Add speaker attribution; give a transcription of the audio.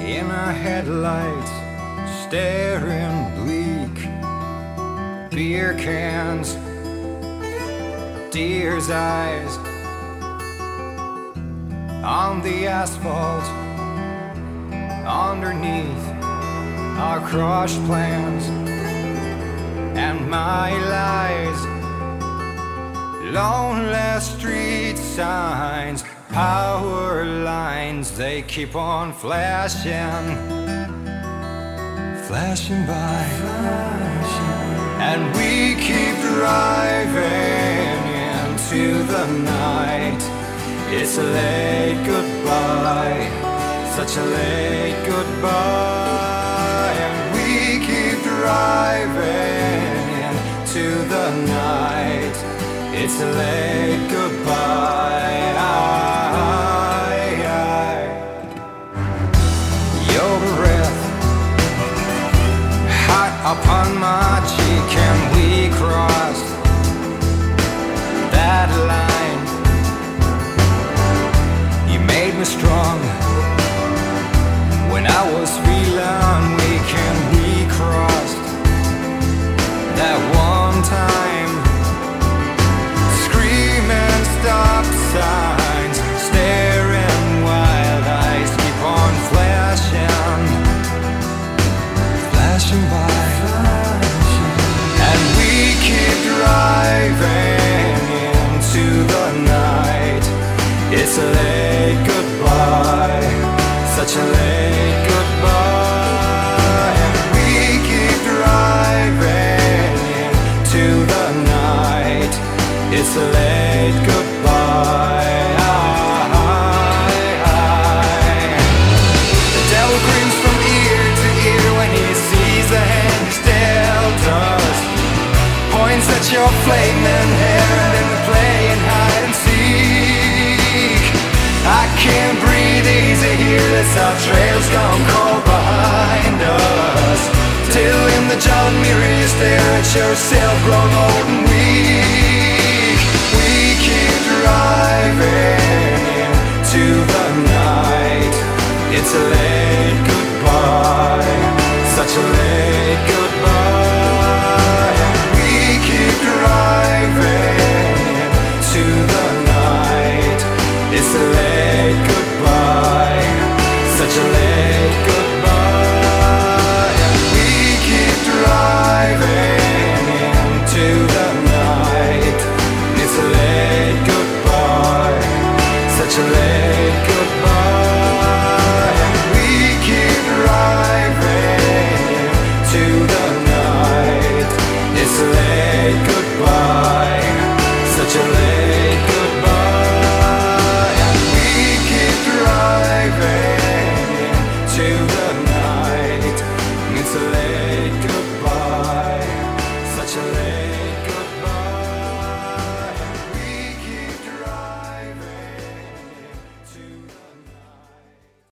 Speaker 1: in our headlights, staring bleak. Beer cans, deer's eyes on the asphalt underneath our crushed plans and my lies. Lonely street signs, power lines, they keep on flashing by, and we keep driving into the night. It's a late goodbye, such a late goodbye, and we keep driving into the night. It's a late goodbye. Your breath hot upon my cheek, and we crossed that line. You made me strong when I was feeling weak, and we crossed that one time. Screaming stop signs, staring wild eyes keep on flashing by, and we keep driving into the night. It's a late goodbye, such a late goodbye, and we keep driving into the night. It's a late goodbye. The devil grins from ear to ear when he sees the hand he's dealt us. Points at your flaming hair, and then we're playing hide and seek. I can't breathe easy here, this our trail's gone cold behind us. Till in the John mirror you stare at yourself grown old and weak. We keep driving into the night. It's a late goodbye, such a late goodbye, and we keep driving into the night. It's a late goodbye, such a late goodbye, and we keep driving into the night. It's a late goodbye, such a late goodbye, and we keep driving into the night. It's a late goodbye, such a late goodbye, and we keep driving into the night. It's a late goodbye, such a late